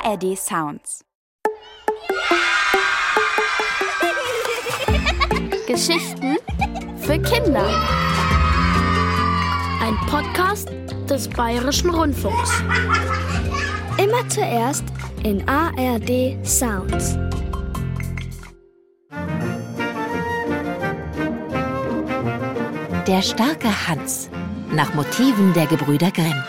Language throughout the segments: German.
ARD Sounds. Geschichten für Kinder. Ein Podcast des Bayerischen Rundfunks. Immer zuerst in ARD Sounds. Der starke Hans, nach Motiven der Gebrüder Grimm.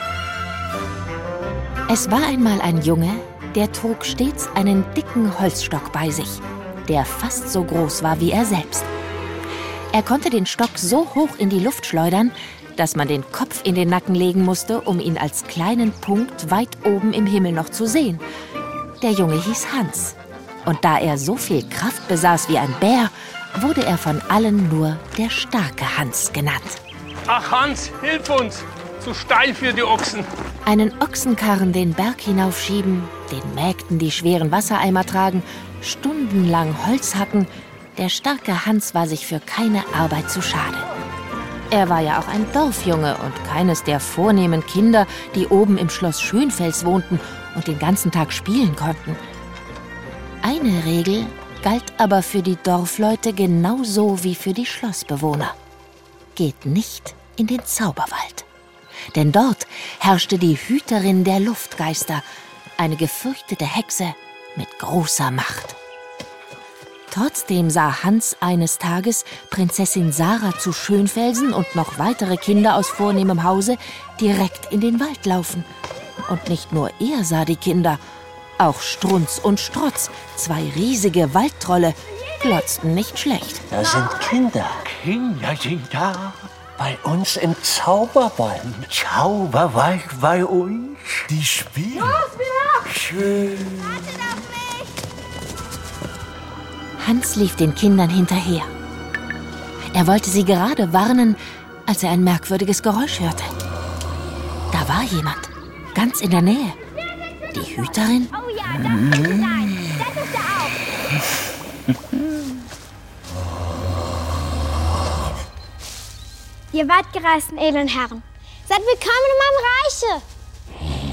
Es war einmal ein Junge, der trug stets einen dicken Holzstock bei sich, der fast so groß war wie er selbst. Er konnte den Stock so hoch in die Luft schleudern, dass man den Kopf in den Nacken legen musste, um ihn als kleinen Punkt weit oben im Himmel noch zu sehen. Der Junge hieß Hans. Und da er so viel Kraft besaß wie ein Bär, wurde er von allen nur der starke Hans genannt. Ach Hans, hilf uns! Zu steil für die Ochsen. Einen Ochsenkarren den Berg hinaufschieben, den Mägden die schweren Wassereimer tragen, stundenlang Holz hacken. Der starke Hans war sich für keine Arbeit zu schade. Er war ja auch ein Dorfjunge und keines der vornehmen Kinder, die oben im Schloss Schönfels wohnten und den ganzen Tag spielen konnten. Eine Regel galt aber für die Dorfleute genauso wie für die Schlossbewohner. Geht nicht in den Zauberwald. Denn dort herrschte die Hüterin der Luftgeister, eine gefürchtete Hexe mit großer Macht. Trotzdem sah Hans eines Tages Prinzessin Sarah zu Schönfelsen und noch weitere Kinder aus vornehmem Hause direkt in den Wald laufen. Und nicht nur er sah die Kinder, auch Strunz und Strotz, zwei riesige Waldtrolle, glotzten nicht schlecht. Da sind Kinder. Kinder sind da. Bei uns im Zauberwald. Zauberwald bei uns. Die spielen. Los, schön. Wartet auf mich! Hans lief den Kindern hinterher. Er wollte sie gerade warnen, als er ein merkwürdiges Geräusch hörte. Da war jemand, ganz in der Nähe. Die Hüterin? Oh ja, das kann sein. Das ist er auch. Ihr weit gereisten edlen Herren, seid willkommen in meinem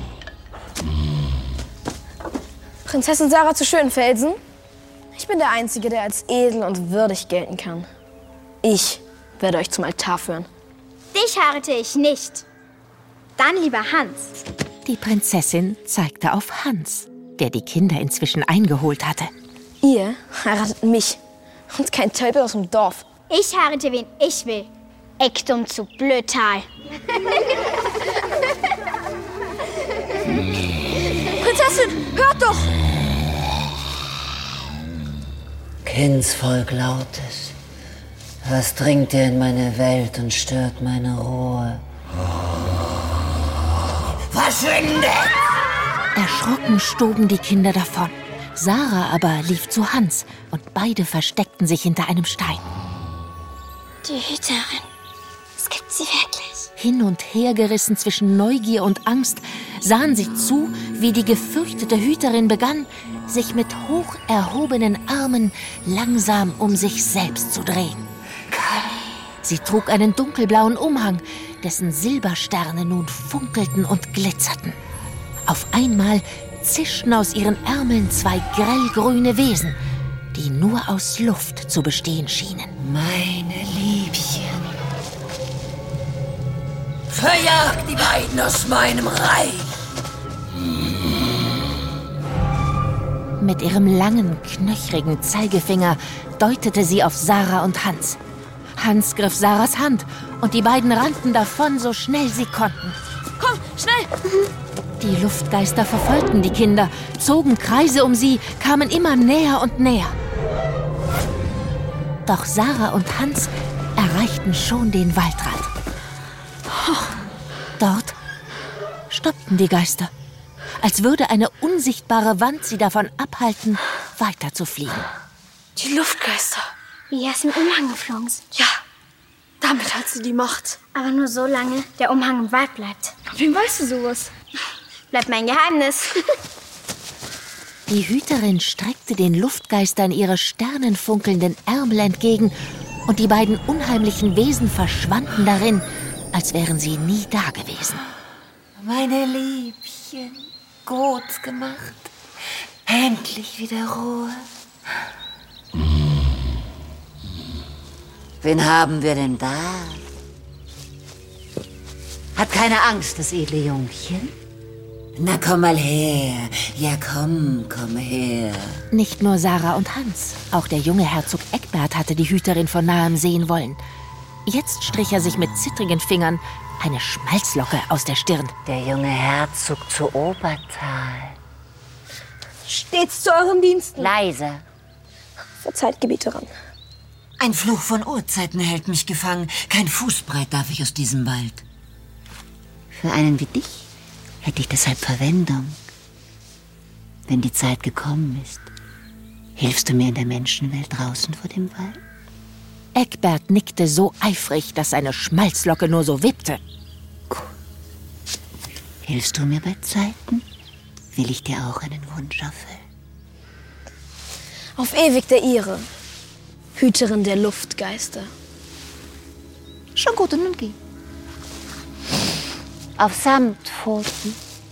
Reiche. Prinzessin Sarah zu Schönfelsen? Ich bin der Einzige, der als edel und würdig gelten kann. Ich werde euch zum Altar führen. Dich heirate ich nicht. Dann lieber Hans. Die Prinzessin zeigte auf Hans, der die Kinder inzwischen eingeholt hatte. Ihr heiratet mich und kein Tölpel aus dem Dorf. Ich heirate, wen ich will. Ektum zu Blödtal. Prinzessin, hört doch! Kindsvolk Lautes, was dringt ihr in meine Welt und stört meine Ruhe? Verschwinde! Erschrocken stoben die Kinder davon. Sarah aber lief zu Hans und beide versteckten sich hinter einem Stein. Die Hüterin. Es gibt sie wirklich. Hin und her gerissen zwischen Neugier und Angst, sahen sie zu, wie die gefürchtete Hüterin begann, sich mit hoch erhobenen Armen langsam um sich selbst zu drehen. Sie trug einen dunkelblauen Umhang, dessen Silbersterne nun funkelten und glitzerten. Auf einmal zischten aus ihren Ärmeln zwei grellgrüne Wesen, die nur aus Luft zu bestehen schienen. Meine Liebchen. Verjagt die beiden aus meinem Reich. Mit ihrem langen, knöchrigen Zeigefinger deutete sie auf Sarah und Hans. Hans griff Sarahs Hand und die beiden rannten davon, so schnell sie konnten. Komm, schnell! Die Luftgeister verfolgten die Kinder, zogen Kreise um sie, kamen immer näher und näher. Doch Sarah und Hans erreichten schon den Waldrand. Dort stoppten die Geister, als würde eine unsichtbare Wand sie davon abhalten, weiterzufliegen. Die Luftgeister. Wie er aus dem Umhang geflogen ist. Ja, damit hat sie die Macht. Aber nur so lange der Umhang im Wald bleibt. Wem weißt du sowas? Bleibt mein Geheimnis. Die Hüterin streckte den Luftgeistern ihre sternenfunkelnden Ärmel entgegen und die beiden unheimlichen Wesen verschwanden darin, als wären sie nie dagewesen. Meine Liebchen, gut gemacht. Endlich wieder Ruhe. Wen haben wir denn da? Hat keine Angst, das edle Jungchen? Na, komm mal her. Ja, komm her. Nicht nur Sarah und Hans, auch der junge Herzog Egbert hatte die Hüterin von nahem sehen wollen. Jetzt strich er sich mit zittrigen Fingern eine Schmalzlocke aus der Stirn. Der junge Herzog zu Obertal. Stets zu euren Diensten. Leiser. Verzeiht, Gebieterin. Ein Fluch von Urzeiten hält mich gefangen. Kein Fußbreit darf ich aus diesem Wald. Für einen wie dich hätte ich deshalb Verwendung. Wenn die Zeit gekommen ist, hilfst du mir in der Menschenwelt draußen vor dem Wald? Egbert nickte so eifrig, dass seine Schmalzlocke nur so wippte. Gut. Hilfst du mir bei Zeiten, will ich dir auch einen Wunsch erfüllen. Auf ewig der Ihre, Hüterin der Luftgeister. Schon gut, und nun geh. Auf Samtpfoten.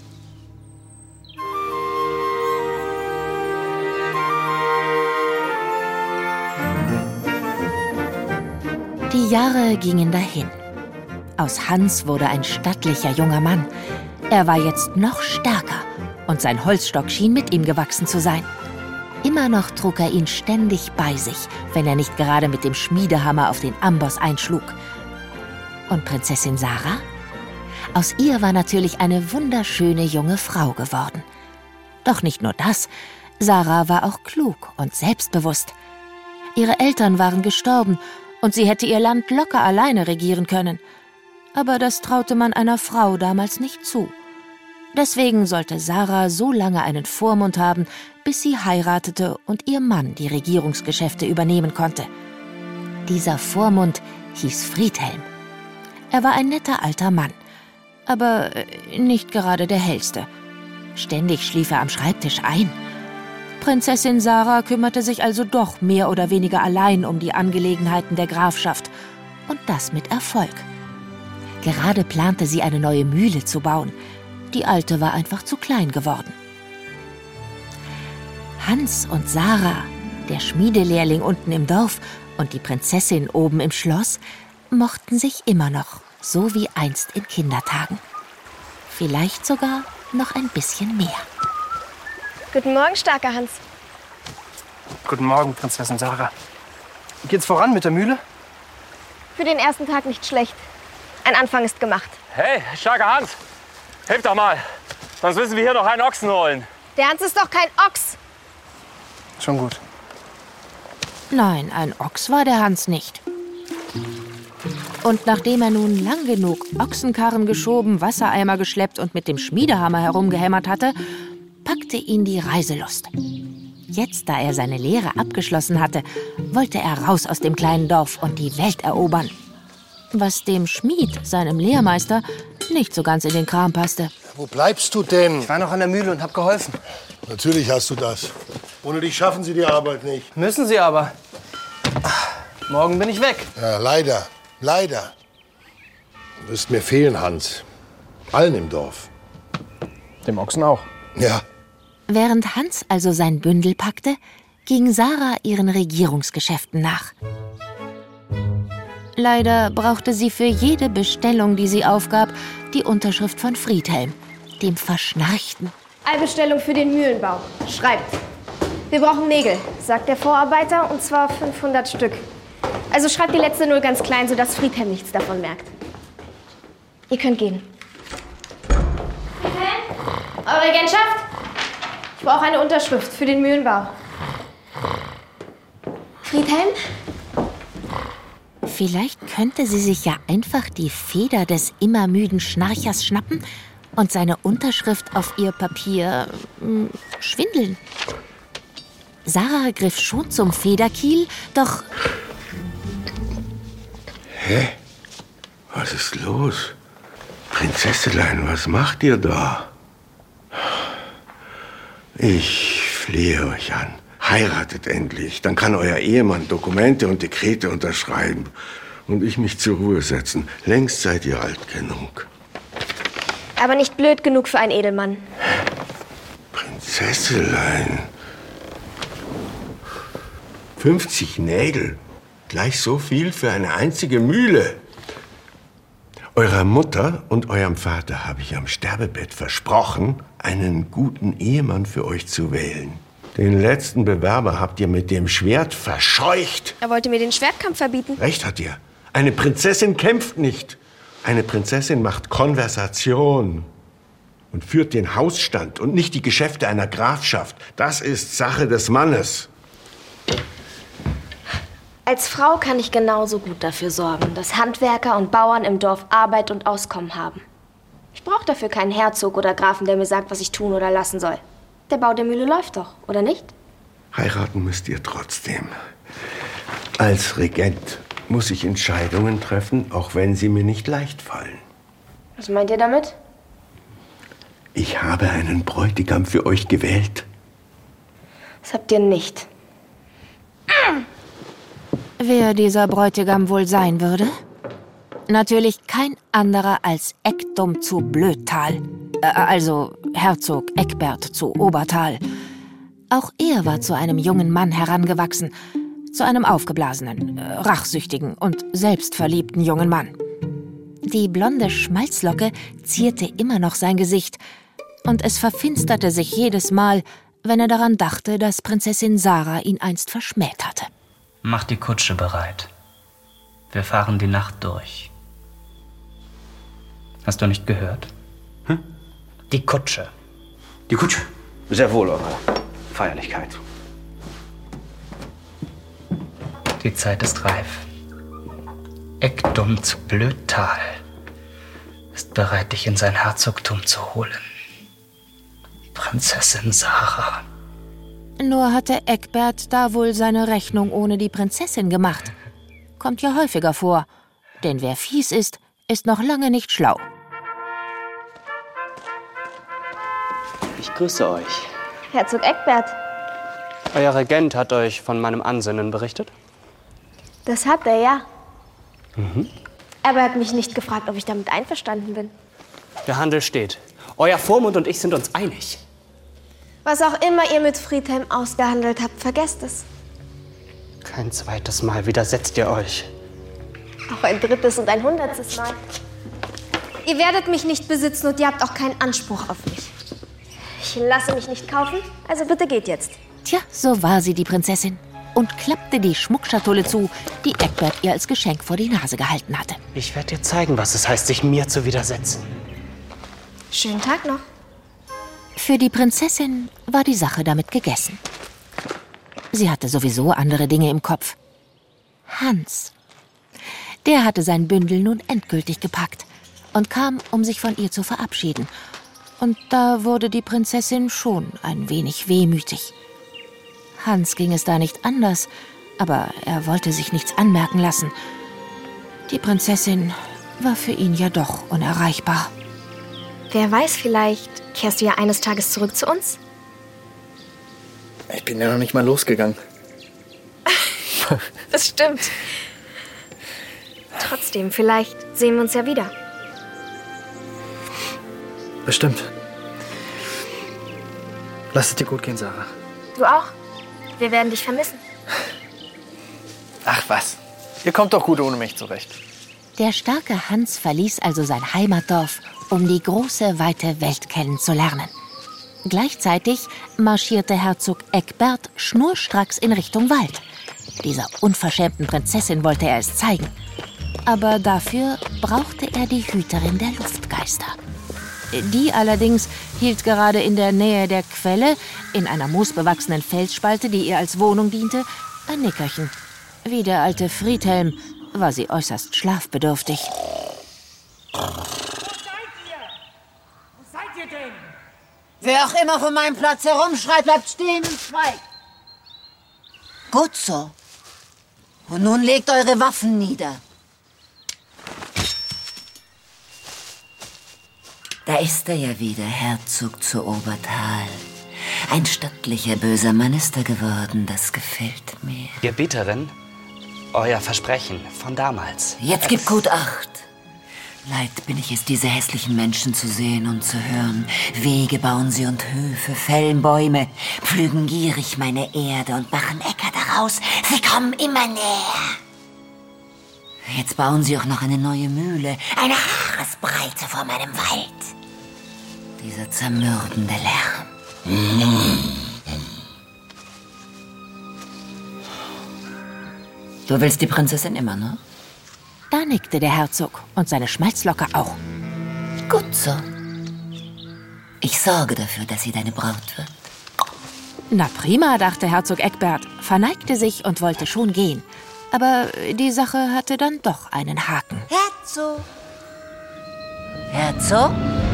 Die Jahre gingen dahin. Aus Hans wurde ein stattlicher junger Mann. Er war jetzt noch stärker und sein Holzstock schien mit ihm gewachsen zu sein. Immer noch trug er ihn ständig bei sich, wenn er nicht gerade mit dem Schmiedehammer auf den Amboss einschlug. Und Prinzessin Sarah? Aus ihr war natürlich eine wunderschöne junge Frau geworden. Doch nicht nur das, Sarah war auch klug und selbstbewusst. Ihre Eltern waren gestorben und sie hätte ihr Land locker alleine regieren können. Aber das traute man einer Frau damals nicht zu. Deswegen sollte Sarah so lange einen Vormund haben, bis sie heiratete und ihr Mann die Regierungsgeschäfte übernehmen konnte. Dieser Vormund hieß Friedhelm. Er war ein netter alter Mann, aber nicht gerade der hellste. Ständig schlief er am Schreibtisch ein. Prinzessin Sarah kümmerte sich also doch mehr oder weniger allein um die Angelegenheiten der Grafschaft. Und das mit Erfolg. Gerade plante sie, eine neue Mühle zu bauen. Die alte war einfach zu klein geworden. Hans und Sarah, der Schmiedelehrling unten im Dorf und die Prinzessin oben im Schloss, mochten sich immer noch, so wie einst in Kindertagen. Vielleicht sogar noch ein bisschen mehr. Guten Morgen, starker Hans. Guten Morgen, Prinzessin Sarah. Geht's voran mit der Mühle? Für den ersten Tag nicht schlecht. Ein Anfang ist gemacht. Hey, starker Hans, hilf doch mal. Sonst müssen wir hier noch einen Ochsen holen. Der Hans ist doch kein Ochs. Schon gut. Nein, ein Ochs war der Hans nicht. Und nachdem er nun lang genug Ochsenkarren geschoben, Wassereimer geschleppt und mit dem Schmiedehammer herumgehämmert hatte, packte ihn die Reiselust. Jetzt, da er seine Lehre abgeschlossen hatte, wollte er raus aus dem kleinen Dorf und die Welt erobern. Was dem Schmied, seinem Lehrmeister, nicht so ganz in den Kram passte. Wo bleibst du denn? Ich war noch an der Mühle und hab geholfen. Natürlich hast du das. Ohne dich schaffen sie die Arbeit nicht. Müssen sie aber. Morgen bin ich weg. Ja, leider. Leider. Du wirst mir fehlen, Hans. Allen im Dorf. Dem Ochsen auch. Ja. Während Hans also sein Bündel packte, ging Sarah ihren Regierungsgeschäften nach. Leider brauchte sie für jede Bestellung, die sie aufgab, die Unterschrift von Friedhelm, dem Verschnarchten. Eilbestellung für den Mühlenbau. Schreibt. Wir brauchen Nägel, sagt der Vorarbeiter, und zwar 500 Stück. Also schreibt die letzte Null ganz klein, sodass Friedhelm nichts davon merkt. Ihr könnt gehen. Friedhelm? Eure Regentschaft? Ich brauche eine Unterschrift für den Mühlenbau. Friedhelm? Vielleicht könnte sie sich ja einfach die Feder des immer müden Schnarchers schnappen und seine Unterschrift auf ihr Papier schwindeln. Sarah griff schon zum Federkiel, doch... Hä? Was ist los? Prinzessilein, was macht ihr da? Ich flehe euch an. Heiratet endlich, dann kann euer Ehemann Dokumente und Dekrete unterschreiben und ich mich zur Ruhe setzen. Längst seid ihr alt genug. Aber nicht blöd genug für einen Edelmann. Prinzesselein. 50 Nägel. Gleich so viel für eine einzige Mühle. Eurer Mutter und eurem Vater habe ich am Sterbebett versprochen, einen guten Ehemann für euch zu wählen. Den letzten Bewerber habt ihr mit dem Schwert verscheucht. Er wollte mir den Schwertkampf verbieten. Recht hat ihr. Eine Prinzessin kämpft nicht. Eine Prinzessin macht Konversation und führt den Hausstand und nicht die Geschäfte einer Grafschaft. Das ist Sache des Mannes. Als Frau kann ich genauso gut dafür sorgen, dass Handwerker und Bauern im Dorf Arbeit und Auskommen haben. Ich brauche dafür keinen Herzog oder Grafen, der mir sagt, was ich tun oder lassen soll. Der Bau der Mühle läuft doch, oder nicht? Heiraten müsst ihr trotzdem. Als Regent muss ich Entscheidungen treffen, auch wenn sie mir nicht leicht fallen. Was meint ihr damit? Ich habe einen Bräutigam für euch gewählt. Das habt ihr nicht. Wer dieser Bräutigam wohl sein würde? Natürlich kein anderer als Ekdom zu Blödtal, also Herzog Eckbert zu Obertal. Auch er war zu einem jungen Mann herangewachsen, zu einem aufgeblasenen, rachsüchtigen und selbstverliebten jungen Mann. Die blonde Schmalzlocke zierte immer noch sein Gesicht, und es verfinsterte sich jedes Mal, wenn er daran dachte, dass Prinzessin Sarah ihn einst verschmäht hatte. Mach die Kutsche bereit. Wir fahren die Nacht durch. Hast du nicht gehört? Hm? Die Kutsche. Die Kutsche? Sehr wohl, Eure Feierlichkeit. Die Zeit ist reif. Ekdom zu Blödtal ist bereit, dich in sein Herzogtum zu holen. Prinzessin Sarah. Nur hatte Eckbert da wohl seine Rechnung ohne die Prinzessin gemacht. Kommt ja häufiger vor. Denn wer fies ist, ist noch lange nicht schlau. Ich grüße euch. Herzog Eckbert. Euer Regent hat euch von meinem Ansinnen berichtet? Das hat er, ja. Mhm. Aber er hat mich nicht gefragt, ob ich damit einverstanden bin. Der Handel steht. Euer Vormund und ich sind uns einig. Was auch immer ihr mit Friedhelm ausgehandelt habt, vergesst es. Kein zweites Mal widersetzt ihr euch. Auch ein drittes und ein 100. Mal. Ihr werdet mich nicht besitzen und ihr habt auch keinen Anspruch auf mich. Ich lasse mich nicht kaufen, also bitte geht jetzt. Tja, so war sie, die Prinzessin, und klappte die Schmuckschatulle zu, die Eckbert ihr als Geschenk vor die Nase gehalten hatte. Ich werde dir zeigen, was es heißt, sich mir zu widersetzen. Schönen Tag noch. Für die Prinzessin war die Sache damit gegessen. Sie hatte sowieso andere Dinge im Kopf. Hans. Der hatte sein Bündel nun endgültig gepackt und kam, um sich von ihr zu verabschieden. Und da wurde die Prinzessin schon ein wenig wehmütig. Hans ging es da nicht anders, aber er wollte sich nichts anmerken lassen. Die Prinzessin war für ihn ja doch unerreichbar. Wer weiß, vielleicht kehrst du ja eines Tages zurück zu uns? Ich bin ja noch nicht mal losgegangen. Das stimmt. Trotzdem, vielleicht sehen wir uns ja wieder. Bestimmt. Lass es dir gut gehen, Sarah. Du auch? Wir werden dich vermissen. Ach was, ihr kommt doch gut ohne mich zurecht. Der starke Hans verließ also sein Heimatdorf, um die große, weite Welt kennenzulernen. Gleichzeitig marschierte Herzog Eckbert schnurstracks in Richtung Wald. Dieser unverschämten Prinzessin wollte er es zeigen. Aber dafür brauchte er die Hüterin der Luftgeister. Die allerdings hielt gerade in der Nähe der Quelle, in einer moosbewachsenen Felsspalte, die ihr als Wohnung diente, ein Nickerchen. Wie der alte Friedhelm war sie äußerst schlafbedürftig. Wo seid ihr denn? Wer auch immer von meinem Platz herumschreit, bleibt stehen und schweigt. Gut so. Und nun legt eure Waffen nieder. Da ist er ja wieder, Herzog zu Obertal. Ein stattlicher, böser Mann ist er geworden, das gefällt mir. Gebieterin, euer Versprechen von damals. Jetzt gib gut Acht. Leid bin ich es, diese hässlichen Menschen zu sehen und zu hören. Wege bauen sie und Höfe, fällen Bäume, pflügen gierig meine Erde und machen Äcker daraus. Sie kommen immer näher. Jetzt bauen sie auch noch eine neue Mühle, eine Haaresbreite vor meinem Wald. Dieser zermürbende Lärm. Du willst die Prinzessin immer, ne? Da nickte der Herzog und seine Schmalzlocke auch. Gut so. Ich sorge dafür, dass sie deine Braut wird. Na prima, dachte Herzog Egbert, verneigte sich und wollte schon gehen. Aber die Sache hatte dann doch einen Haken. Herzog! Herzog?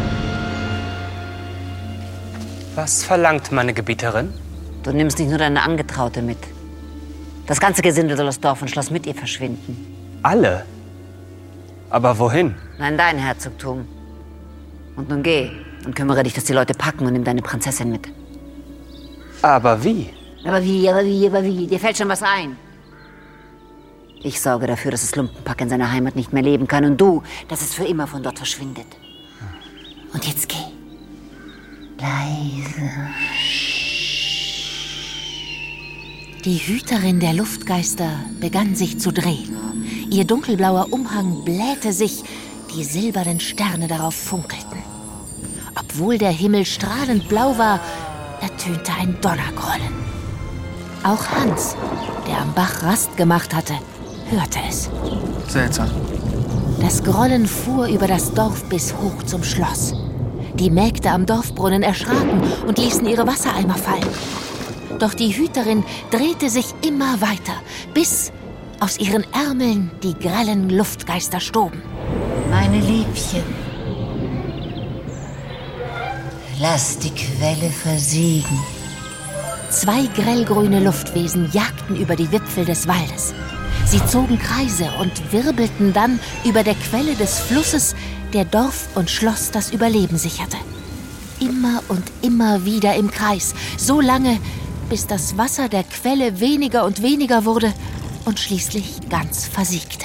Was verlangt meine Gebieterin? Du nimmst nicht nur deine Angetraute mit. Das ganze Gesindel soll aus Dorf und Schloss mit ihr verschwinden. Alle? Aber wohin? Nein, dein Herzogtum. Und nun geh und kümmere dich, dass die Leute packen und nimm deine Prinzessin mit. Aber wie? Aber wie? Dir fällt schon was ein. Ich sorge dafür, dass das Lumpenpack in seiner Heimat nicht mehr leben kann und du, dass es für immer von dort verschwindet. Und jetzt geh. Leise. Die Hüterin der Luftgeister begann sich zu drehen. Ihr dunkelblauer Umhang blähte sich, die silbernen Sterne darauf funkelten. Obwohl der Himmel strahlend blau war, ertönte ein Donnergrollen. Auch Hans, der am Bach Rast gemacht hatte, hörte es. Seltsam. Das Grollen fuhr über das Dorf bis hoch zum Schloss. Die Mägde am Dorfbrunnen erschraken und ließen ihre Wassereimer fallen. Doch die Hüterin drehte sich immer weiter, bis aus ihren Ärmeln die grellen Luftgeister stoben. Meine Liebchen, lass die Quelle versiegen. 2 grellgrüne Luftwesen jagten über die Wipfel des Waldes. Sie zogen Kreise und wirbelten dann über der Quelle des Flusses, der Dorf und Schloss das Überleben sicherte. Immer und immer wieder im Kreis, so lange, bis das Wasser der Quelle weniger und weniger wurde und schließlich ganz versiegte.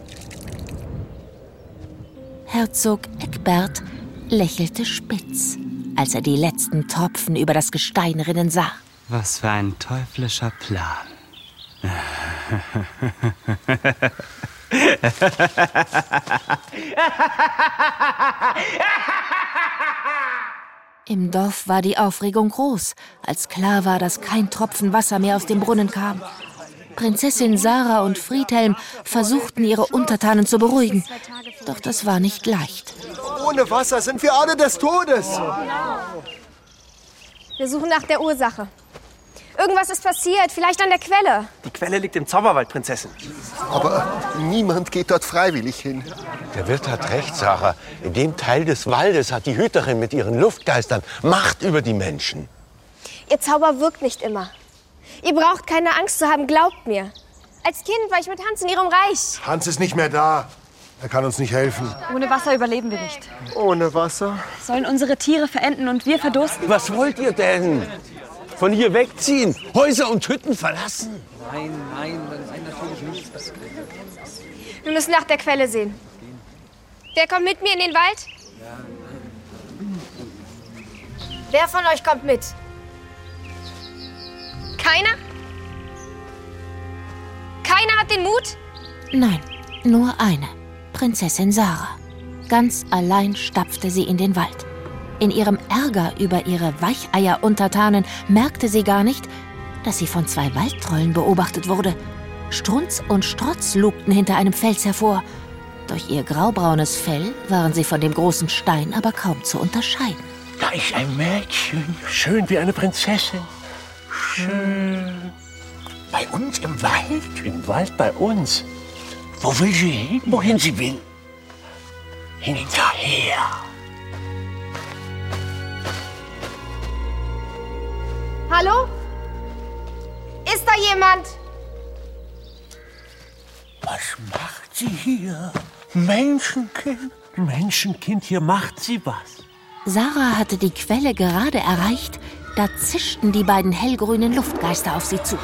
Herzog Egbert lächelte spitz, als er die letzten Tropfen über das Gestein rinnen sah. Was für ein teuflischer Plan. Im Dorf war die Aufregung groß, als klar war, dass kein Tropfen Wasser mehr aus dem Brunnen kam. Prinzessin Sarah und Friedhelm versuchten, ihre Untertanen zu beruhigen. Doch das war nicht leicht. Ohne Wasser sind wir alle des Todes. Wir suchen nach der Ursache. Irgendwas ist passiert, vielleicht an der Quelle. Die Quelle liegt im Zauberwald, Prinzessin. Aber niemand geht dort freiwillig hin. Der Wirt hat recht, Sarah. In dem Teil des Waldes hat die Hüterin mit ihren Luftgeistern Macht über die Menschen. Ihr Zauber wirkt nicht immer. Ihr braucht keine Angst zu haben, glaubt mir. Als Kind war ich mit Hans in ihrem Reich. Hans ist nicht mehr da. Er kann uns nicht helfen. Ohne Wasser überleben wir nicht. Ohne Wasser? Sollen unsere Tiere verenden und wir verdursten? Was wollt ihr denn? Von hier wegziehen? Häuser und Hütten verlassen? Nein, natürlich nicht. Wir müssen nach der Quelle sehen. Wer kommt mit mir in den Wald? Wer von euch kommt mit? Keiner? Keiner hat den Mut? Nein, nur eine, Prinzessin Sarah. Ganz allein stapfte sie in den Wald. In ihrem Ärger über ihre Weicheier-Untertanen merkte sie gar nicht, dass sie von 2 Waldtrollen beobachtet wurde. Strunz und Strotz lugten hinter einem Fels hervor. Durch ihr graubraunes Fell waren sie von dem großen Stein aber kaum zu unterscheiden. Da ist ein Mädchen, schön wie eine Prinzessin. Schön. Bei uns im Wald? Im Wald bei uns. Wo will sie hin? Wohin sie will? Hinterher. Hallo? Ist da jemand? Was macht sie hier? Menschenkind? Menschenkind, hier macht sie was. Sarah hatte die Quelle gerade erreicht, da zischten die beiden hellgrünen Luftgeister auf sie zu.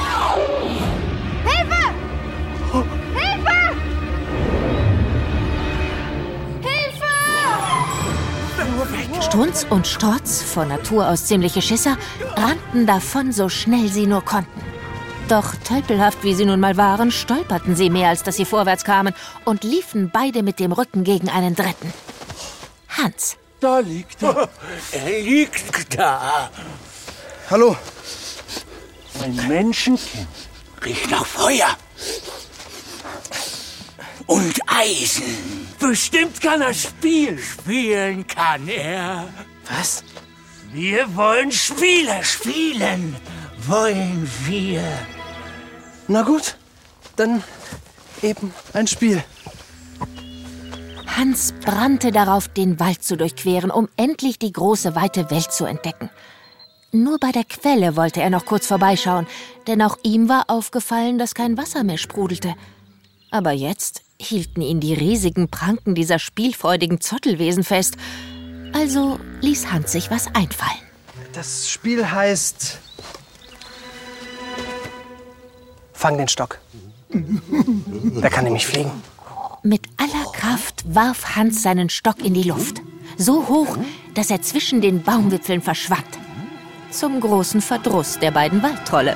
Hilfe! Hilfe! nur weg. Strunz und Strotz, von Natur aus ziemliche Schisser, rannten davon, so schnell sie nur konnten. Doch tölpelhaft wie sie nun mal waren, stolperten sie mehr, als dass sie vorwärts kamen und liefen beide mit dem Rücken gegen einen Dritten. Hans. Da liegt er. Er liegt da. Hallo. Ein Menschenkind. Riecht nach Feuer. Und Eisen. Bestimmt kann er spielen. Spielen kann er. Was? Wir wollen Spiele spielen. Wollen wir. Na gut, dann eben ein Spiel. Hans brannte darauf, den Wald zu durchqueren, um endlich die große, weite Welt zu entdecken. Nur bei der Quelle wollte er noch kurz vorbeischauen, denn auch ihm war aufgefallen, dass kein Wasser mehr sprudelte. Aber jetzt hielten ihn die riesigen Pranken dieser spielfreudigen Zottelwesen fest. Also ließ Hans sich was einfallen. Das Spiel heißt... Fang den Stock. Der kann nämlich fliegen. Mit aller Kraft warf Hans seinen Stock in die Luft. So hoch, dass er zwischen den Baumwipfeln verschwand. Zum großen Verdruss der beiden Waldtrolle.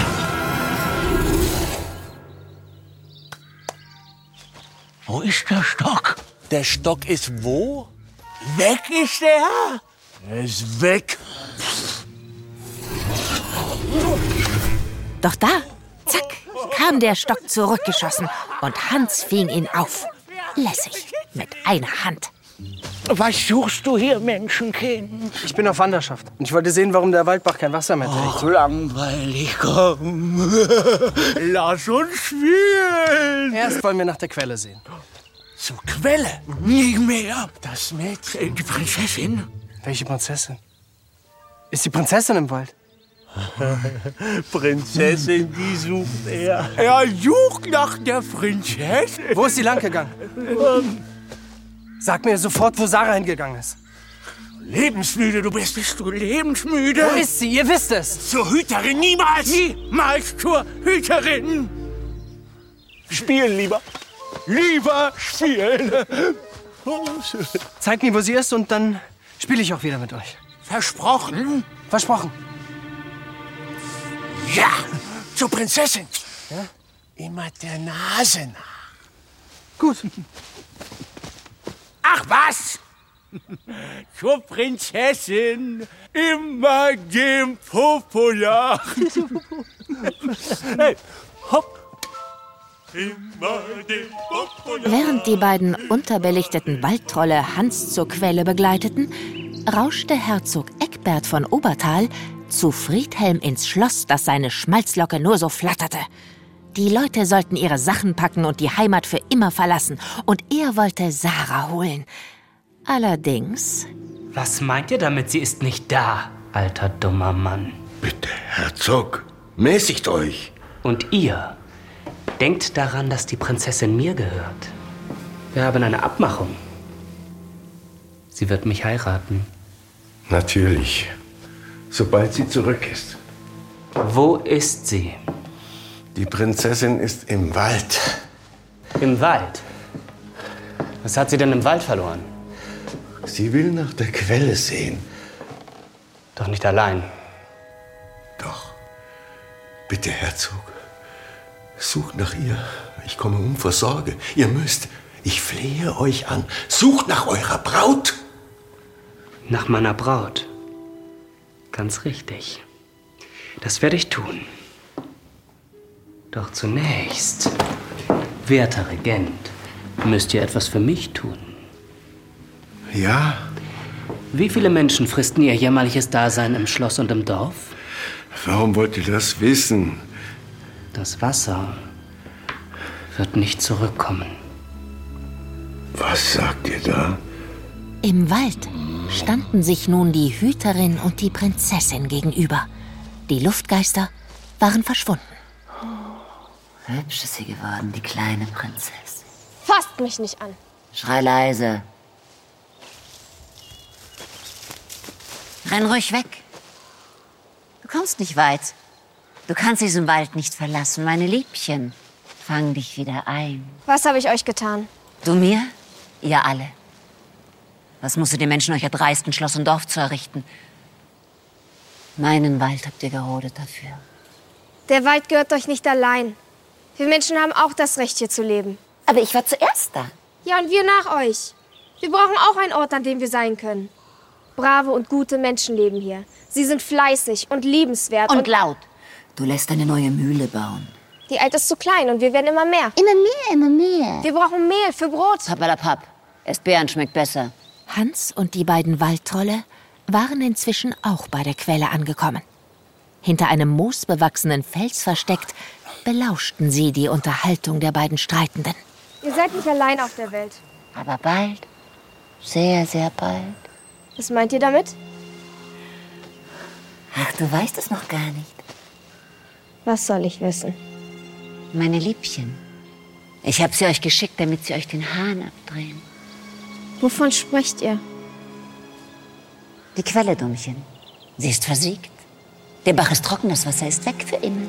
Wo ist der Stock? Der Stock ist wo? Weg ist er? Er ist weg. Doch da, zack, kam der Stock zurückgeschossen und Hans fing ihn auf. Lässig, mit einer Hand. Was suchst du hier, Menschenkind? Ich bin auf Wanderschaft und ich wollte sehen, warum der Waldbach kein Wasser mehr trägt. Ach, langweilig, komm. Lass uns spielen. Erst wollen wir nach der Quelle sehen. Zur Quelle? Nie mehr. Das Mädchen, die Prinzessin. Welche Prinzessin? Ist die Prinzessin im Wald? Prinzessin, die sucht er. Er sucht nach der Prinzessin. Wo ist sie lang gegangen? Sag mir sofort, wo Sarah hingegangen ist. Lebensmüde, bist du lebensmüde? Wo ist sie? Ihr wisst es. Zur Hüterin, niemals. Niemals zur Hüterin. Spielen lieber. Lieber spielen. Zeigt mir, wo sie ist und dann spiele ich auch wieder mit euch. Versprochen? Versprochen. Ja, zur Prinzessin. Ja? Immer der Nase nach. Gut. Ach was? Zur Prinzessin. Immer dem Popo nach. Hey, hopp. Immer dem Popo nach. Während die beiden unterbelichteten Waldtrolle Hans zur Quelle begleiteten, rauschte Herzog Eckbert von Obertal zu Friedhelm ins Schloss, das seine Schmalzlocke nur so flatterte. Die Leute sollten ihre Sachen packen und die Heimat für immer verlassen. Und er wollte Sarah holen. Allerdings... Was meint ihr damit, sie ist nicht da, alter dummer Mann? Bitte, Herzog, mäßigt euch. Und ihr? Denkt daran, dass die Prinzessin mir gehört. Wir haben eine Abmachung. Sie wird mich heiraten. Natürlich. Sobald sie zurück ist. Wo ist sie? Die Prinzessin ist im Wald. Im Wald? Was hat sie denn im Wald verloren? Sie will nach der Quelle sehen. Doch nicht allein. Doch. Bitte, Herzog. Sucht nach ihr. Ich komme um vor Sorge. Ihr müsst. Ich flehe euch an. Sucht nach eurer Braut. Nach meiner Braut? Ganz richtig. Das werde ich tun. Doch zunächst, werter Regent, müsst ihr etwas für mich tun. Ja? Wie viele Menschen fristen ihr jämmerliches Dasein im Schloss und im Dorf? Warum wollt ihr das wissen? Das Wasser wird nicht zurückkommen. Was sagt ihr da? Im Wald standen sich nun die Hüterin und die Prinzessin gegenüber. Die Luftgeister waren verschwunden. Hübsch ist sie geworden, die kleine Prinzessin. Fasst mich nicht an. Schrei leise. Renn ruhig weg. Du kommst nicht weit. Du kannst diesen Wald nicht verlassen, meine Liebchen. Fang dich wieder ein. Was habe ich euch getan? Du mir, ihr alle. Was musste den Menschen euch erdreisten, Schloss und Dorf zu errichten? Meinen Wald habt ihr gerodet dafür. Der Wald gehört euch nicht allein. Wir Menschen haben auch das Recht, hier zu leben. Aber ich war zuerst da. Ja, und wir nach euch. Wir brauchen auch einen Ort, an dem wir sein können. Brave und gute Menschen leben hier. Sie sind fleißig und liebenswert. Und laut. Du lässt eine neue Mühle bauen. Die alte ist zu klein und wir werden immer mehr. Immer mehr, immer mehr. Wir brauchen Mehl für Brot. Pappalapapp. Erst Beeren schmeckt besser. Hans und die beiden Waldtrolle waren inzwischen auch bei der Quelle angekommen. Hinter einem moosbewachsenen Fels versteckt, belauschten sie die Unterhaltung der beiden Streitenden. Ihr seid nicht allein auf der Welt. Aber bald. Sehr, sehr bald. Was meint ihr damit? Ach, du weißt es noch gar nicht. Was soll ich wissen? Meine Liebchen. Ich habe sie euch geschickt, damit sie euch den Hahn abdrehen. Wovon sprecht ihr? Die Quelle, Dummchen. Sie ist versiegt. Der Bach ist trocken, das Wasser ist weg für immer.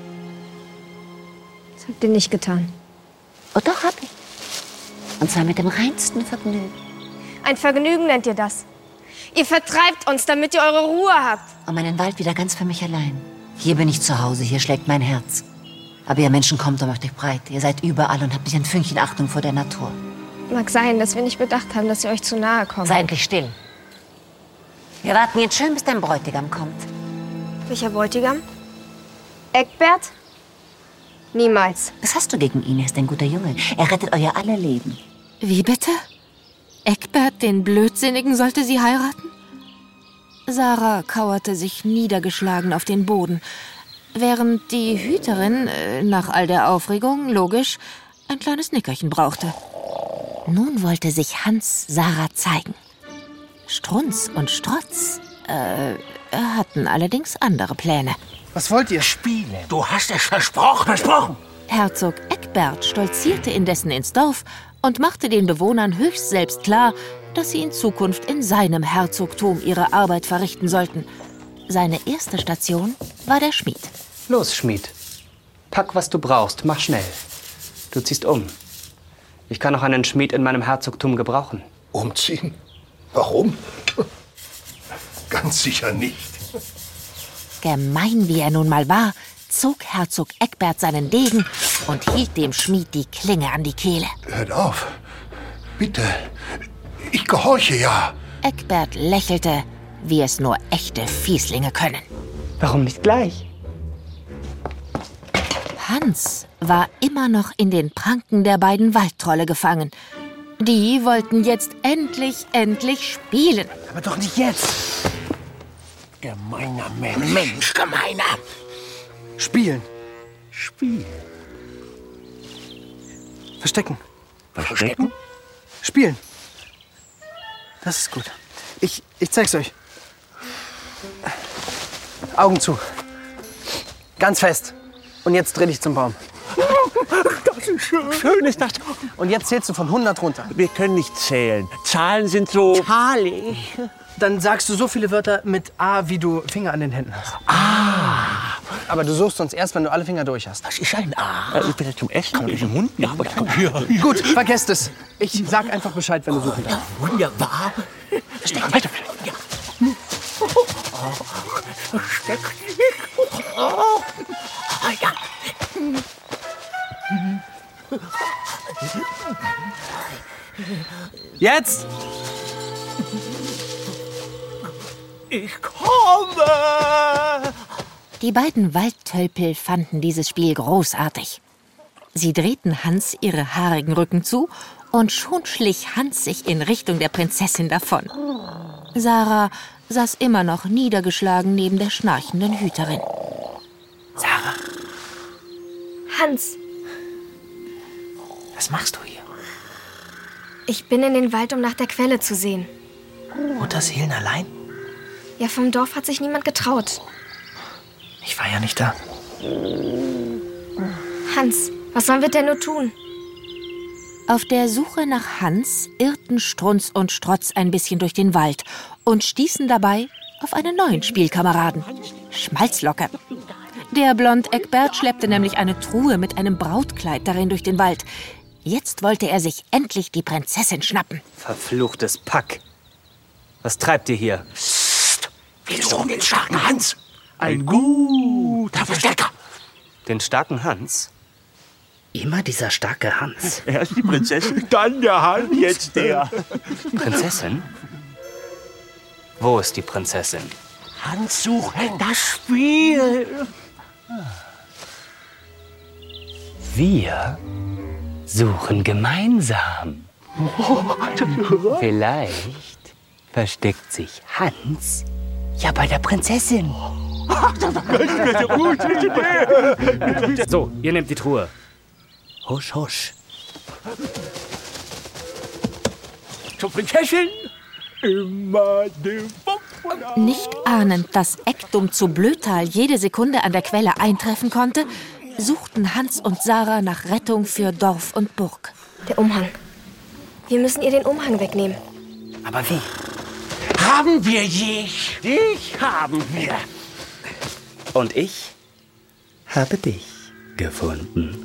Das habt ihr nicht getan. Oh doch, hab ich. Und zwar mit dem reinsten Vergnügen. Ein Vergnügen nennt ihr das. Ihr vertreibt uns, damit ihr eure Ruhe habt. Und meinen Wald wieder ganz für mich allein. Hier bin ich zu Hause, hier schlägt mein Herz. Aber ihr Menschen kommt und macht euch breit. Ihr seid überall und habt nicht ein Fünkchen Achtung vor der Natur. Mag sein, dass wir nicht bedacht haben, dass ihr euch zu nahe kommt. Sei endlich still. Wir warten jetzt schön, bis dein Bräutigam kommt. Welcher Bräutigam? Eckbert? Niemals. Was hast du gegen ihn? Er ist ein guter Junge. Er rettet euer aller Leben. Wie bitte? Eckbert, den Blödsinnigen, sollte sie heiraten? Sarah kauerte sich niedergeschlagen auf den Boden, während die Hüterin, nach all der Aufregung, logisch, ein kleines Nickerchen brauchte. Nun wollte sich Hans Sarah zeigen. Strunz und Strotz hatten allerdings andere Pläne. Was wollt ihr? Spielen. Du hast es versprochen. Versprochen. Herzog Eckbert stolzierte indessen ins Dorf und machte den Bewohnern höchst selbst klar, dass sie in Zukunft in seinem Herzogtum ihre Arbeit verrichten sollten. Seine erste Station war der Schmied. Los, Schmied. Pack, was du brauchst. Mach schnell. Du ziehst um. Ich kann noch einen Schmied in meinem Herzogtum gebrauchen. Umziehen? Warum? Ganz sicher nicht. Gemein wie er nun mal war, zog Herzog Eckbert seinen Degen und hielt dem Schmied die Klinge an die Kehle. Hört auf. Bitte. Ich gehorche ja. Eckbert lächelte, wie es nur echte Fieslinge können. Warum nicht gleich? Hans war immer noch in den Pranken der beiden Waldtrolle gefangen. Die wollten jetzt endlich spielen. Aber doch nicht jetzt. Gemeiner Mensch. Mensch, gemeiner. Spielen. Spielen. Verstecken. Verstecken? Spielen. Das ist gut. Ich zeig's euch. Augen zu. Ganz fest. Und jetzt dreh dich zum Baum. Das ist schön. Schön ist das. Und jetzt zählst du von 100 runter. Wir können nicht zählen. Zahlen sind so zahlig. Dann sagst du so viele Wörter mit A, wie du Finger an den Händen hast. Ah. Aber du suchst uns erst, wenn du alle Finger durch hast. Was ist ein A? Ich bin zum Essen und im Mund. Ja, aber dann, ja. Gut, vergesst es. Ich sag einfach Bescheid, wenn du suchen darfst. Ja, wunderbar. Weiter. Ja. Versteck dich. Oh. Ja. Jetzt! Ich komme! Die beiden Waldtölpel fanden dieses Spiel großartig. Sie drehten Hans ihre haarigen Rücken zu und schon schlich Hans sich in Richtung der Prinzessin davon. Sarah saß immer noch niedergeschlagen neben der schnarchenden Hüterin. Sarah. Hans. Was machst du hier? Ich bin in den Wald, um nach der Quelle zu sehen. Mutterseelen allein? Ja, vom Dorf hat sich niemand getraut. Ich war ja nicht da. Hans, was sollen wir denn nur tun? Auf der Suche nach Hans irrten Strunz und Strotz ein bisschen durch den Wald und stießen dabei auf einen neuen Spielkameraden, Schmalzlocke. Der Blond Eckbert schleppte nämlich eine Truhe mit einem Brautkleid darin durch den Wald. Jetzt wollte er sich endlich die Prinzessin schnappen. Verfluchtes Pack. Was treibt ihr hier? Psst, wir suchen den starken Hans. Ein guter Verstecker. Den starken Hans? Immer dieser starke Hans. Erst die Prinzessin, dann der Hans, jetzt der. Prinzessin? Wo ist die Prinzessin? Hans suchen das Spiel. Wir suchen gemeinsam. Vielleicht versteckt sich Hans ja bei der Prinzessin. So, ihr nehmt die Truhe. Husch, husch. Zur Prinzessin. Immer dem Nicht ahnend, dass Ekdum zu Blöthal jede Sekunde an der Quelle eintreffen konnte, suchten Hans und Sarah nach Rettung für Dorf und Burg. Der Umhang. Wir müssen ihr den Umhang wegnehmen. Aber wie? Haben wir dich? Dich haben wir. Und ich habe dich gefunden.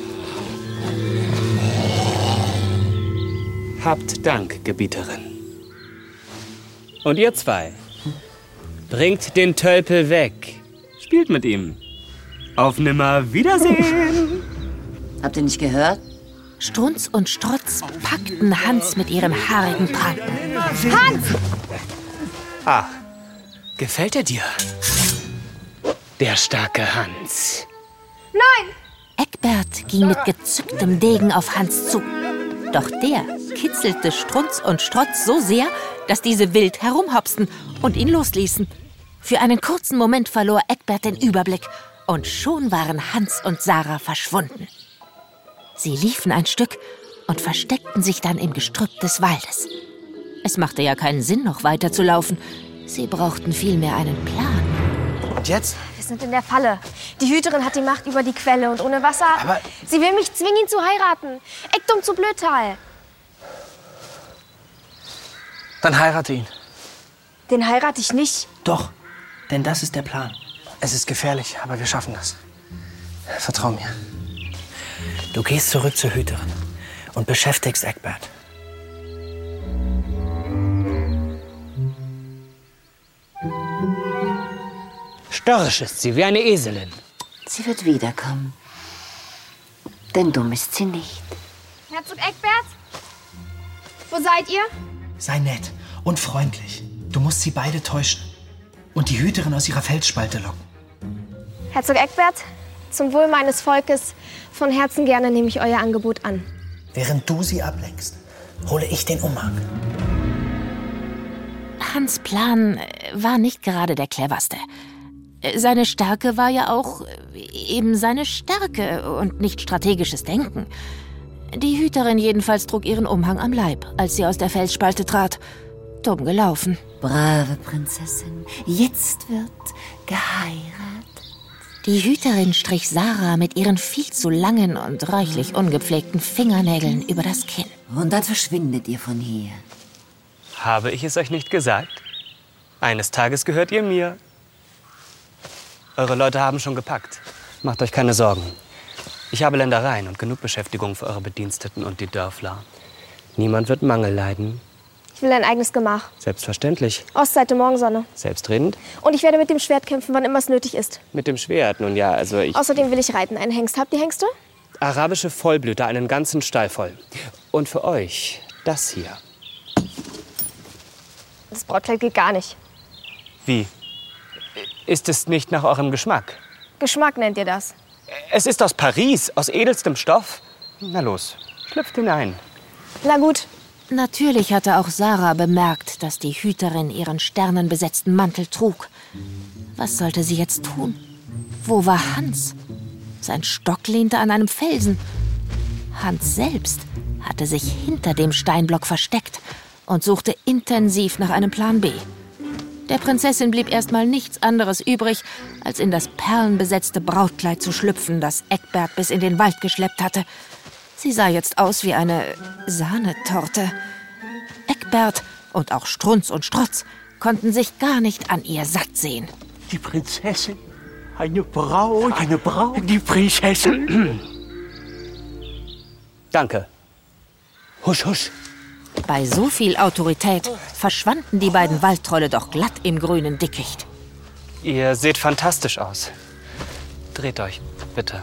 Habt Dank, Gebieterin. Und ihr zwei, bringt den Tölpel weg. Spielt mit ihm. Auf Nimmerwiedersehen. Habt ihr nicht gehört? Strunz und Strotz packten Hans mit ihren haarigen Pranken. Hans! Ach, gefällt er dir? Der starke Hans. Nein! Eckbert ging mit gezücktem Degen auf Hans zu. Doch der kitzelte Strunz und Strotz so sehr, dass diese wild herumhopsten und ihn losließen. Für einen kurzen Moment verlor Eckbert den Überblick und schon waren Hans und Sarah verschwunden. Sie liefen ein Stück und versteckten sich dann im Gestrüpp des Waldes. Es machte ja keinen Sinn, noch weiter zu laufen. Sie brauchten vielmehr einen Plan. Und jetzt? Wir sind in der Falle. Die Hüterin hat die Macht über die Quelle und ohne Wasser... Aber sie will mich zwingen, ihn zu heiraten. Ekdum zu Blöthal. Dann heirate ihn. Den heirate ich nicht. Doch, denn das ist der Plan. Es ist gefährlich, aber wir schaffen das. Vertrau mir. Du gehst zurück zur Hüterin und beschäftigst Eckbert. Störrisch ist sie, wie eine Eselin. Sie wird wiederkommen. Denn dumm ist sie nicht. Herzog Eckbert? Wo seid ihr? Sei nett und freundlich. Du musst sie beide täuschen und die Hüterin aus ihrer Felsspalte locken. Herzog Eckbert, zum Wohl meines Volkes, von Herzen gerne nehme ich euer Angebot an. Während du sie ablenkst, hole ich den Umhang. Hans' Plan war nicht gerade der cleverste. Seine Stärke war ja auch eben seine Stärke und nicht strategisches Denken. Die Hüterin jedenfalls trug ihren Umhang am Leib, als sie aus der Felsspalte trat. Dumm gelaufen. Brave Prinzessin, jetzt wird geheiratet. Die Hüterin strich Sarah mit ihren viel zu langen und reichlich ungepflegten Fingernägeln über das Kinn. Und dann verschwindet ihr von hier. Habe ich es euch nicht gesagt? Eines Tages gehört ihr mir. Eure Leute haben schon gepackt. Macht euch keine Sorgen. Ich habe Ländereien und genug Beschäftigung für eure Bediensteten und die Dörfler. Niemand wird Mangel leiden. Ich will ein eigenes Gemach. Selbstverständlich. Ostseite Morgensonne. Selbstredend? Und ich werde mit dem Schwert kämpfen, wann immer es nötig ist. Mit dem Schwert, nun ja, also ich... Außerdem will ich reiten. Einen Hengst. Habt ihr Hengste? Arabische Vollblüter, einen ganzen Stall voll. Und für euch das hier. Das Brautkleid geht gar nicht. Wie? Ist es nicht nach eurem Geschmack? Geschmack nennt ihr das? Es ist aus Paris, aus edelstem Stoff. Na los, schlüpft hinein. Na gut. Natürlich hatte auch Sarah bemerkt, dass die Hüterin ihren sternenbesetzten Mantel trug. Was sollte sie jetzt tun? Wo war Hans? Sein Stock lehnte an einem Felsen. Hans selbst hatte sich hinter dem Steinblock versteckt und suchte intensiv nach einem Plan B. Der Prinzessin blieb erstmal nichts anderes übrig, als in das perlenbesetzte Brautkleid zu schlüpfen, das Eckbert bis in den Wald geschleppt hatte. Sie sah jetzt aus wie eine Sahnetorte. Eckbert und auch Strunz und Strotz konnten sich gar nicht an ihr satt sehen. Die Prinzessin, eine Braut, die Prinzessin. Danke. Husch, husch. Bei so viel Autorität verschwanden die beiden Waldtrolle doch glatt im grünen Dickicht. Ihr seht fantastisch aus. Dreht euch, bitte.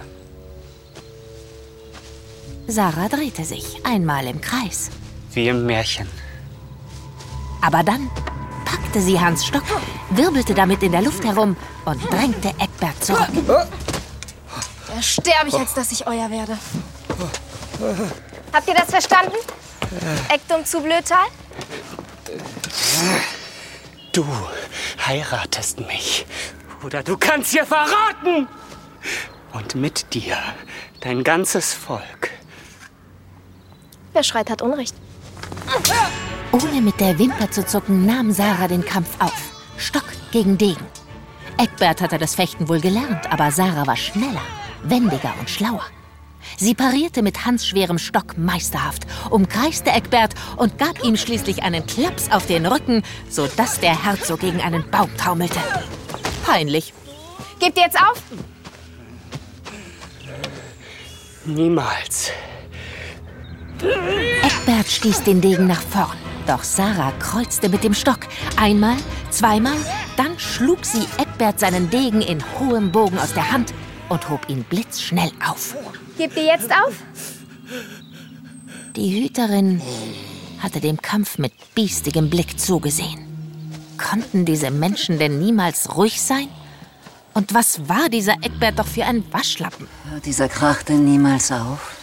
Sarah drehte sich einmal im Kreis. Wie im Märchen. Aber dann packte sie Hans' Stock, wirbelte damit in der Luft herum und drängte Eckbert zurück. Da sterbe ich, als dass ich euer werde. Habt ihr das verstanden? Ektum zu Blödtal? Du heiratest mich. Oder du kannst hier verraten. Und mit dir dein ganzes Volk. Wer schreit, hat Unrecht. Ohne mit der Wimper zu zucken, nahm Sarah den Kampf auf. Stock gegen Degen. Eckbert hatte das Fechten wohl gelernt, aber Sarah war schneller, wendiger und schlauer. Sie parierte mit Hans' schwerem Stock meisterhaft, umkreiste Eckbert und gab ihm schließlich einen Klaps auf den Rücken, sodass der Herzog gegen einen Baum taumelte. Peinlich. Gebt ihr jetzt auf? Niemals. Eckbert stieß den Degen nach vorn. Doch Sarah kreuzte mit dem Stock. Einmal, zweimal, dann schlug sie Eckbert seinen Degen in hohem Bogen aus der Hand und hob ihn blitzschnell auf. Gebt ihr jetzt auf? Die Hüterin hatte dem Kampf mit biestigem Blick zugesehen. Konnten diese Menschen denn niemals ruhig sein? Und was war dieser Eckbert doch für ein Waschlappen? Hört dieser Krach denn niemals auf?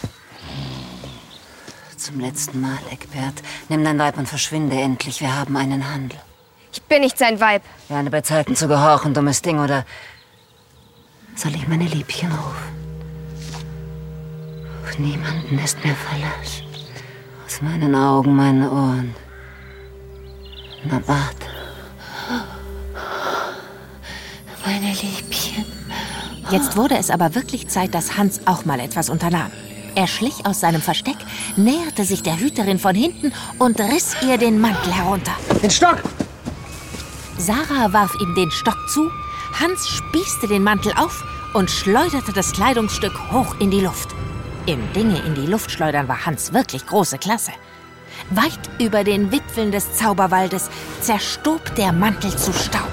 Zum letzten Mal, Eckbert. Nimm dein Weib und verschwinde endlich. Wir haben einen Handel. Ich bin nicht sein Weib. Lerne bei Zeiten zu gehorchen, dummes Ding, oder soll ich meine Liebchen rufen? Auf niemanden ist mir Verlass. Aus meinen Augen, meine Ohren. Na, warte. Meine Liebchen. Jetzt wurde es aber wirklich Zeit, dass Hans auch mal etwas unternahm. Er schlich aus seinem Versteck, näherte sich der Hüterin von hinten und riss ihr den Mantel herunter. Den Stock! Sarah warf ihm den Stock zu, Hans spießte den Mantel auf und schleuderte das Kleidungsstück hoch in die Luft. Im Dinge in die Luft schleudern war Hans wirklich große Klasse. Weit über den Wipfeln des Zauberwaldes zerstob der Mantel zu Staub.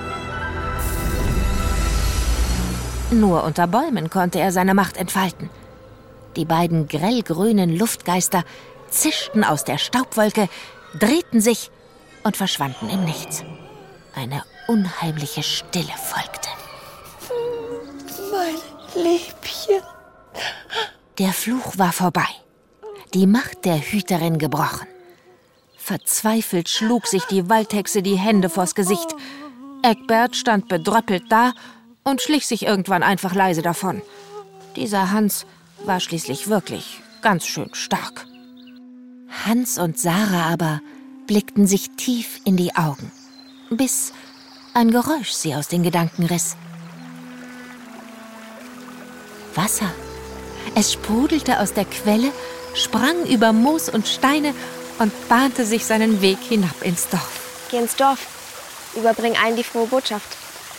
Nur unter Bäumen konnte er seine Macht entfalten. Die beiden grellgrünen Luftgeister zischten aus der Staubwolke, drehten sich und verschwanden im Nichts. Eine unheimliche Stille folgte. Mein Liebchen. Der Fluch war vorbei. Die Macht der Hüterin gebrochen. Verzweifelt schlug sich die Waldhexe die Hände vors Gesicht. Eckbert stand bedröppelt da und schlich sich irgendwann einfach leise davon. Dieser Hans war schließlich wirklich ganz schön stark. Hans und Sarah aber blickten sich tief in die Augen, bis ein Geräusch sie aus den Gedanken riss. Wasser. Es sprudelte aus der Quelle, sprang über Moos und Steine und bahnte sich seinen Weg hinab ins Dorf. Geh ins Dorf. Überbring allen die frohe Botschaft.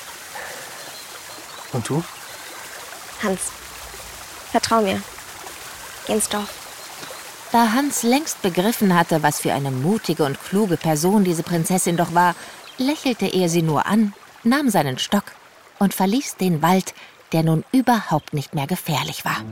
Und du? Hans, vertrau mir. Geh ins Dorf. Da Hans längst begriffen hatte, was für eine mutige und kluge Person diese Prinzessin doch war, lächelte er sie nur an, nahm seinen Stock und verließ den Wald, der nun überhaupt nicht mehr gefährlich war.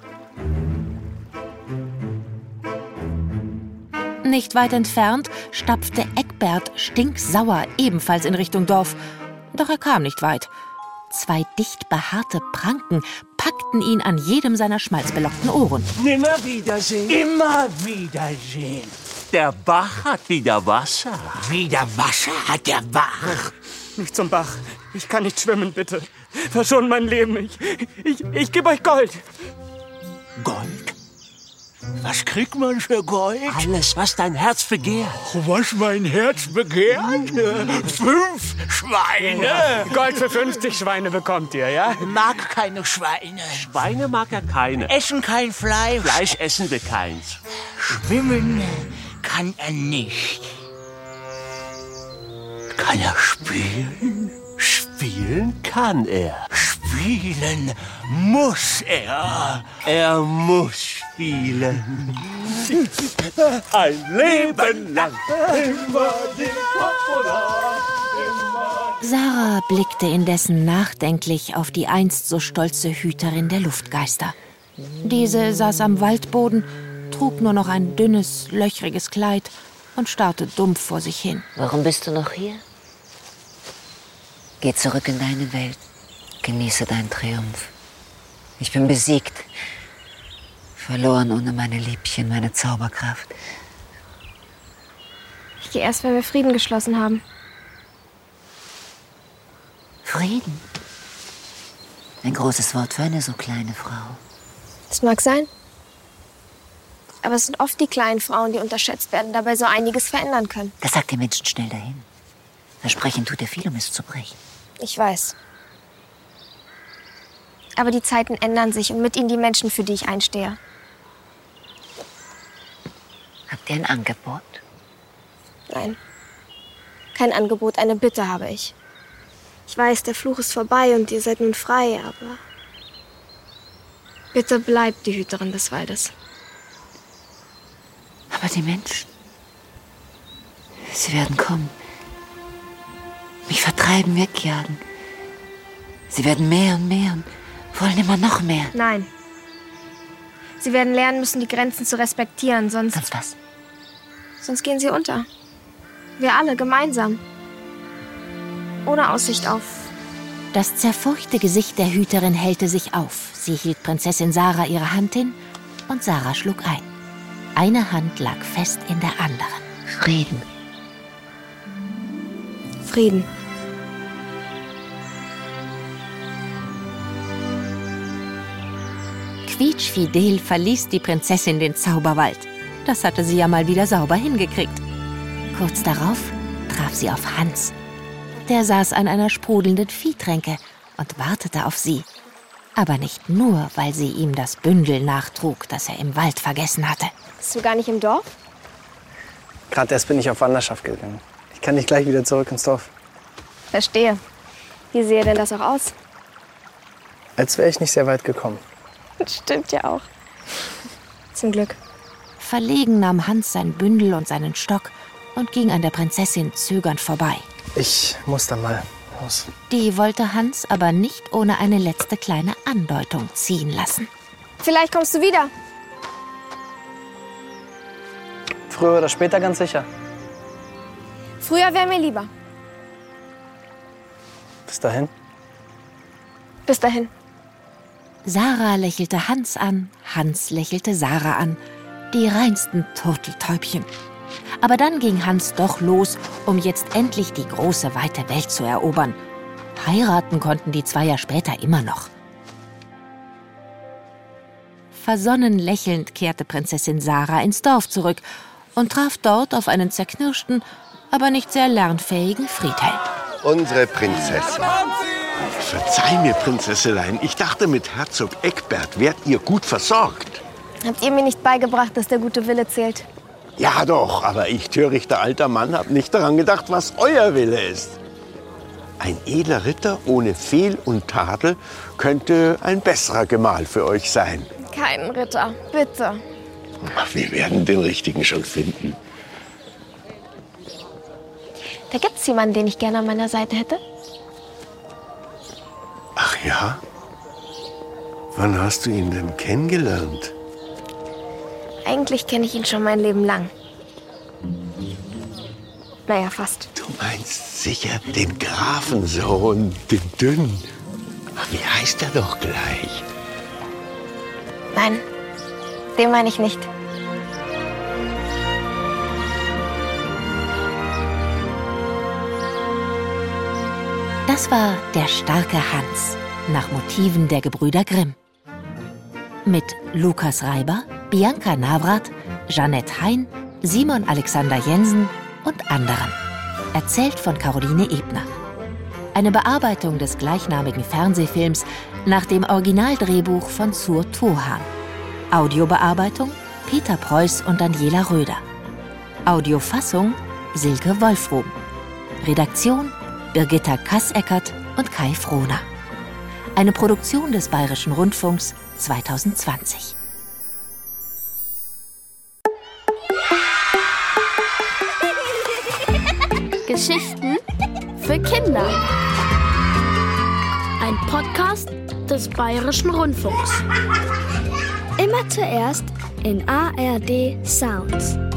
Nicht weit entfernt stapfte Eckbert stinksauer ebenfalls in Richtung Dorf. Doch er kam nicht weit. 2 dicht behaarte Pranken packten ihn an jedem seiner schmalzbelockten Ohren. Nimmer wiedersehen. Immer wiedersehen. Der Bach hat wieder Wasser. Wieder Wasser hat der Bach. Nicht zum Bach. Ich kann nicht schwimmen, bitte. Verschont mein Leben. Ich gebe euch Gold. Gold? Was kriegt man für Gold? Alles, was dein Herz begehrt. Was mein Herz begehrt? 5 Schweine. Gold für 50 Schweine bekommt ihr, ja? Mag keine Schweine. Schweine mag er keine. Essen kein Fleisch. Fleisch essen wir keins. Schwimmen kann er nicht. Kann er spielen? Spielen kann er. Spielen Spielen muss er. Er muss spielen. Ein Leben lang. Immer den Popola. Sarah blickte indessen nachdenklich auf die einst so stolze Hüterin der Luftgeister. Diese saß am Waldboden, trug nur noch ein dünnes, löchriges Kleid und starrte dumpf vor sich hin. Warum bist du noch hier? Geh zurück in deine Welt. Genieße deinen Triumph. Ich bin besiegt. Verloren ohne meine Liebchen, meine Zauberkraft. Ich gehe erst, wenn wir Frieden geschlossen haben. Frieden? Ein großes Wort für eine so kleine Frau. Das mag sein. Aber es sind oft die kleinen Frauen, die unterschätzt werden, dabei so einiges verändern können. Das sagt der Menschen schnell dahin. Versprechen tut er viel, um es zu brechen. Ich weiß. Aber die Zeiten ändern sich und mit ihnen die Menschen, für die ich einstehe. Habt ihr ein Angebot? Nein. Kein Angebot, eine Bitte habe ich. Ich weiß, der Fluch ist vorbei und ihr seid nun frei, aber... Bitte bleibt die Hüterin des Waldes. Aber die Menschen, sie werden kommen. Mich vertreiben, wegjagen. Sie werden mehr und mehr und wollen immer noch mehr. Nein. Sie werden lernen müssen, die Grenzen zu respektieren, sonst... Sonst was? Sonst gehen sie unter. Wir alle gemeinsam. Ohne Aussicht auf... Das zerfurchte Gesicht der Hüterin hellte sich auf. Sie hielt Prinzessin Sarah ihre Hand hin und Sarah schlug ein. Eine Hand lag fest in der anderen. Frieden. Frieden. Quietschfidel verließ die Prinzessin den Zauberwald. Das hatte sie ja mal wieder sauber hingekriegt. Kurz darauf traf sie auf Hans. Der saß an einer sprudelnden Viehtränke und wartete auf sie. Aber nicht nur, weil sie ihm das Bündel nachtrug, das er im Wald vergessen hatte. Bist du gar nicht im Dorf? Gerade erst bin ich auf Wanderschaft gegangen. Ich kann nicht gleich wieder zurück ins Dorf. Verstehe. Wie sehe denn das auch aus? Als wäre ich nicht sehr weit gekommen. Stimmt ja auch. Zum Glück. Verlegen nahm Hans sein Bündel und seinen Stock und ging an der Prinzessin zögernd vorbei. Ich muss dann mal los. Die wollte Hans aber nicht ohne eine letzte kleine Andeutung ziehen lassen. Vielleicht kommst du wieder. Früher oder später ganz sicher. Früher wäre mir lieber. Bis dahin. Bis dahin. Sarah lächelte Hans an, Hans lächelte Sarah an. Die reinsten Turteltäubchen. Aber dann ging Hans doch los, um jetzt endlich die große, weite Welt zu erobern. Heiraten konnten die zwei ja später immer noch. Versonnen lächelnd kehrte Prinzessin Sarah ins Dorf zurück und traf dort auf einen zerknirschten, aber nicht sehr lernfähigen Friedhelm. Unsere Prinzessin. Verzeih mir, Prinzesselein. Ich dachte, mit Herzog Eckbert wärt ihr gut versorgt. Habt ihr mir nicht beigebracht, dass der gute Wille zählt? Ja doch, aber ich, törichter alter Mann, hab nicht daran gedacht, was euer Wille ist. Ein edler Ritter ohne Fehl und Tadel könnte ein besserer Gemahl für euch sein. Keinen Ritter, bitte. Wir werden den richtigen schon finden. Da gibt's jemanden, den ich gerne an meiner Seite hätte. Ach ja? Wann hast du ihn denn kennengelernt? Eigentlich kenne ich ihn schon mein Leben lang. Naja, fast. Du meinst sicher den Grafensohn, den Dünnen. Ach, wie heißt er doch gleich? Nein, den meine ich nicht. Das war Der starke Hans, nach Motiven der Gebrüder Grimm. Mit Lukas Reiber, Bianca Navrat, Jeanette Hein, Simon Alexander Jensen und anderen. Erzählt von Caroline Ebner. Eine Bearbeitung des gleichnamigen Fernsehfilms nach dem Originaldrehbuch von Zur Turhan. Audiobearbeitung Peter Preuß und Daniela Röder. Audiofassung Silke Wolfrum. Redaktion Birgitta Kasseckert und Kai Frohner. Eine Produktion des Bayerischen Rundfunks 2020. Geschichten für Kinder. Ein Podcast des Bayerischen Rundfunks. Immer zuerst in ARD Sounds.